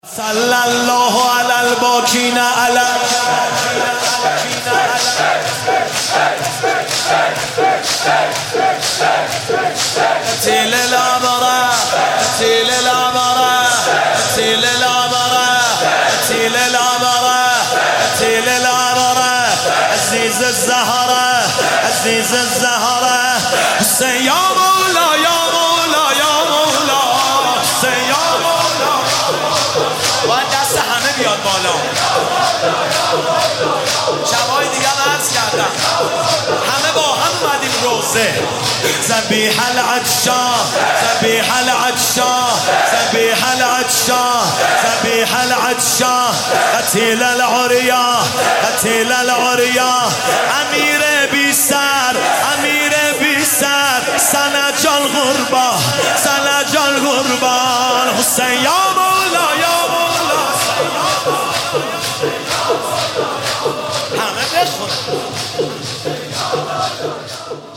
صلی الله علی الباکین علی تیل العبره تیل العبره تیل العبره تیل العبره تیل العبره عزیز الزهره عزیز الزهره حسین یا مولا یا مولا یا مولا حسین یا مولا باید دست همه بیاد بالا. شبای دیگه عرض کردم همه با هم اومدیم روزه. ذبیح العطشان ذبیح العطشان ذبیح العطشان ذبیح العطشان قتیل العریا قتیل العریا امیر بی سر امیر بی سر سنج الغربان سنج الغربان حسین یا مولا یا مولا همه بخونن.